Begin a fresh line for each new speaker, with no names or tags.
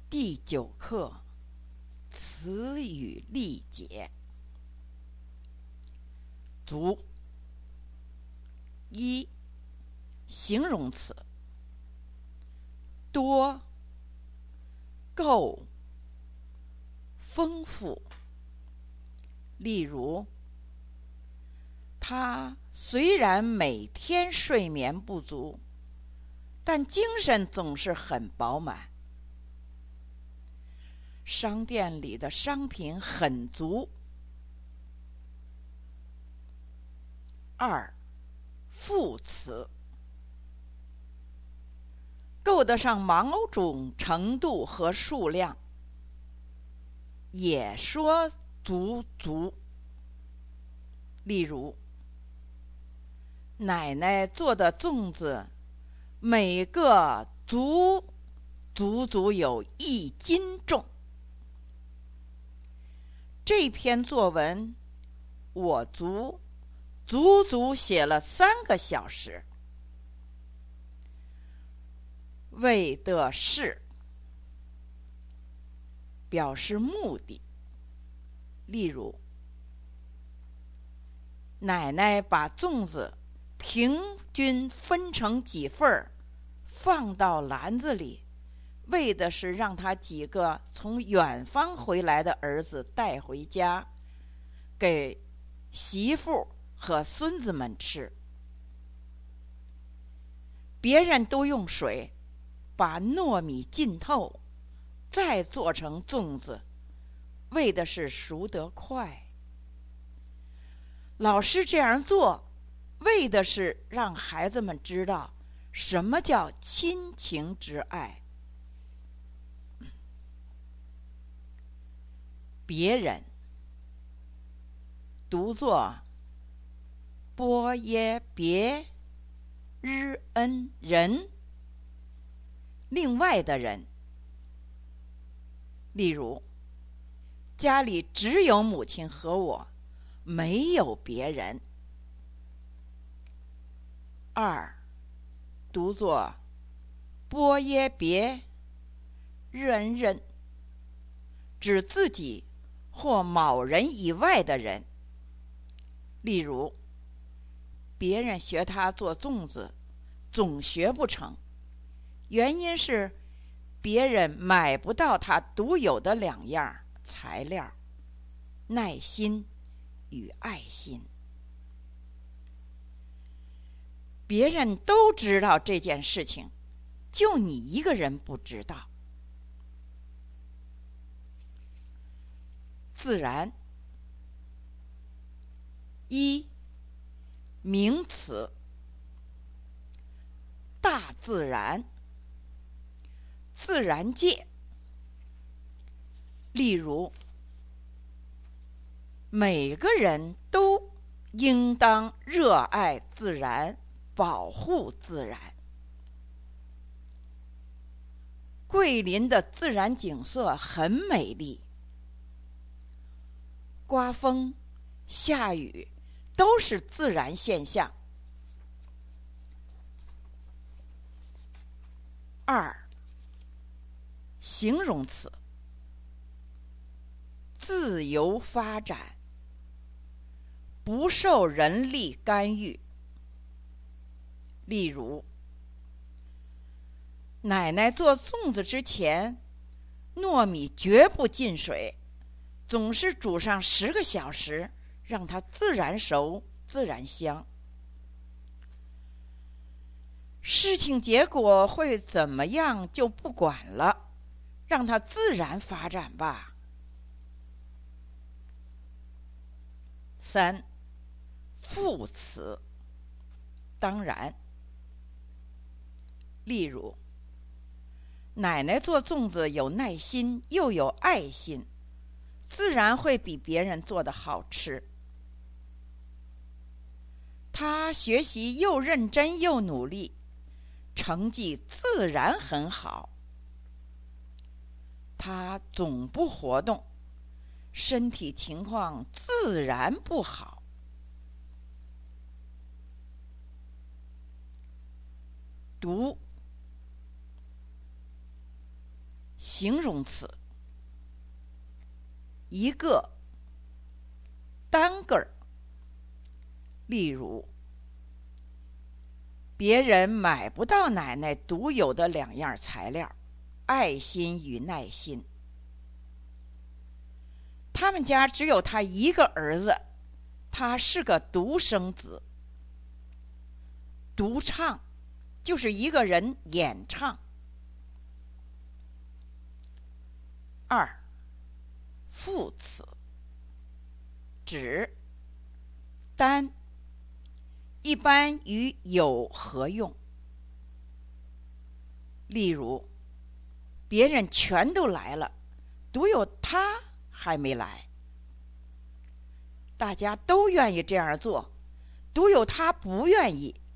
第9课词语例解。足。一、形容词：多、够、丰富。例如，他虽然每天睡眠不足，但精神总是很饱满。商店里的商品很足。二、副词：够得上某种程度和数量，也说足。例如，奶奶做的粽子每个足有1斤重。这篇作文我足足写了3个小时。为的是表示目的。例如，奶奶把粽子平均分成几份，放到篮子里，为的是让他几个从远方回来的儿子带回家，给媳妇和孙子们吃。别人都用水把糯米浸透，再做成粽子，为的是熟得快。老师这样做，为的是让孩子们知道什么叫亲情之爱。别人读作波耶别日恩人，另外的人。例如，家里只有母亲和我，没有别人。二、读作波耶别日恩人，指自己或某人以外的人。例如，别人学他做粽子，总学不成，原因是别人买不到他独有的2样材料：耐心与爱心。别人都知道这件事情，就你一个人不知道。自然。一、名词：大自然、自然界。例如，每个人都应当热爱自然，保护自然。桂林的自然景色很美丽，刮风、下雨都是自然现象。二、形容词：自由发展，不受人力干预。例如，奶奶做粽子之前，糯米绝不进水，总是煮上10个小时，让它自然熟、自然香。事情结果会怎么样就不管了，让它自然发展吧。三、副词：当然。例如，奶奶做粽子有耐心又有爱心，自然会比别人做的好吃。她学习又认真又努力，成绩自然很好。她总不活动，身体情况自然不好。读。 形容词。一个，单个儿。例如，别人买不到奶奶独有的2样材料，爱心与耐心。他们家只有他一个儿子，他是个独生子。独唱就是一个人演唱。2，副词，指，单，一般与有合用。例如，别人全都来了，独有他还没来。大家都愿意这样做，独有他不愿意，